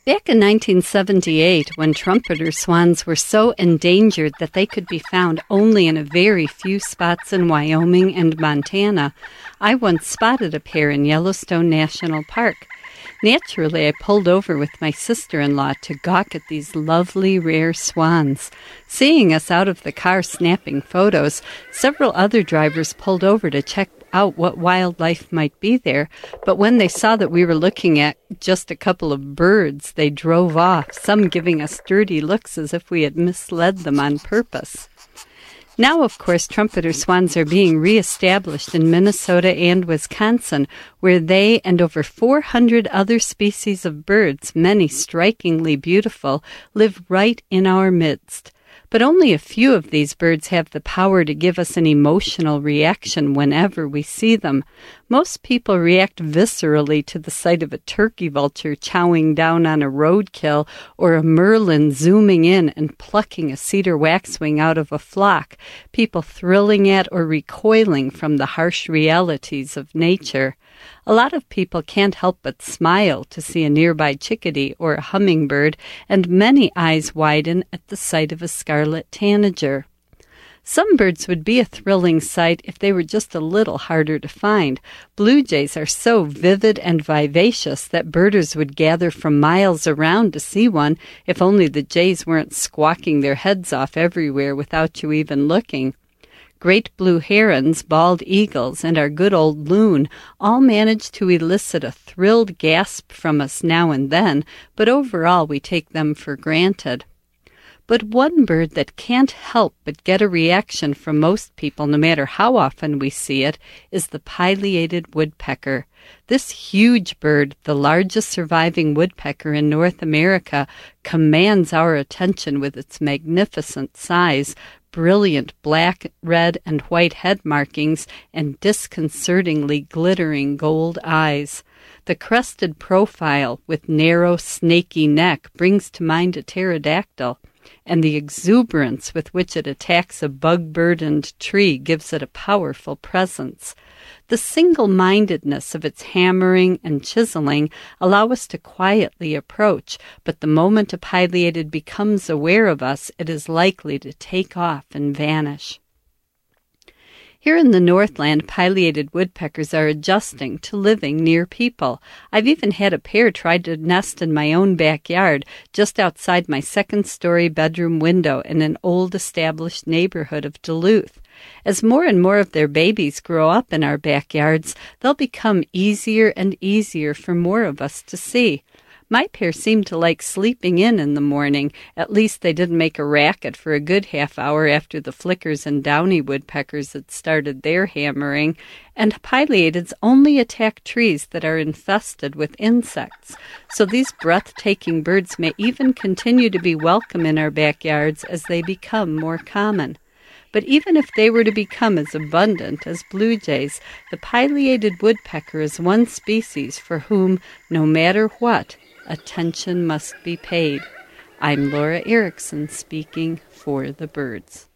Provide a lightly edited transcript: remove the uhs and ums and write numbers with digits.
Back in 1978, when trumpeter swans were so endangered that they could be found only in a very few spots in Wyoming and Montana, I once spotted a pair in Yellowstone National Park. Naturally, I pulled over with my sister-in-law to gawk at these lovely, rare swans. Seeing us out of the car snapping photos, several other drivers pulled over to check out what wildlife might be there, but when they saw that we were looking at just a couple of birds, they drove off, some giving us dirty looks as if we had misled them on purpose. Now, of course, trumpeter swans are being reestablished in Minnesota and Wisconsin, where they and over 400 other species of birds, many strikingly beautiful, live right in our midst. But only a few of these birds have the power to give us an emotional reaction whenever we see them. Most people react viscerally to the sight of a turkey vulture chowing down on a roadkill or a merlin zooming in and plucking a cedar waxwing out of a flock, people thrilling at or recoiling from the harsh realities of nature. A lot of people can't help but smile to see a nearby chickadee or a hummingbird, and many eyes widen at the sight of a scarlet tanager. Some birds would be a thrilling sight if they were just a little harder to find. Blue jays are so vivid and vivacious that birders would gather from miles around to see one if only the jays weren't squawking their heads off everywhere without you even looking. Great blue herons, bald eagles, and our good old loon all manage to elicit a thrilled gasp from us now and then, but overall we take them for granted. But one bird that can't help but get a reaction from most people, no matter how often we see it, is the pileated woodpecker. This huge bird, the largest surviving woodpecker in North America, commands our attention with its magnificent size, brilliant black, red, and white head markings, and disconcertingly glittering gold eyes. The crested profile with narrow, snaky neck brings to mind a pterodactyl, and the exuberance with which it attacks a bug-burdened tree gives it a powerful presence. The single-mindedness of its hammering and chiseling allow us to quietly approach, but the moment a pileated becomes aware of us, it is likely to take off and vanish. Here in the Northland, pileated woodpeckers are adjusting to living near people. I've even had a pair try to nest in my own backyard, just outside my second-story bedroom window in an old established neighborhood of Duluth. As more and more of their babies grow up in our backyards, they'll become easier and easier for more of us to see. My pair seemed to like sleeping in the morning. At least they didn't make a racket for a good half hour after the flickers and downy woodpeckers had started their hammering. And pileateds only attack trees that are infested with insects. So these breathtaking birds may even continue to be welcome in our backyards as they become more common. But even if they were to become as abundant as blue jays, the pileated woodpecker is one species for whom, no matter what, attention must be paid. I'm Laura Erickson speaking for the birds.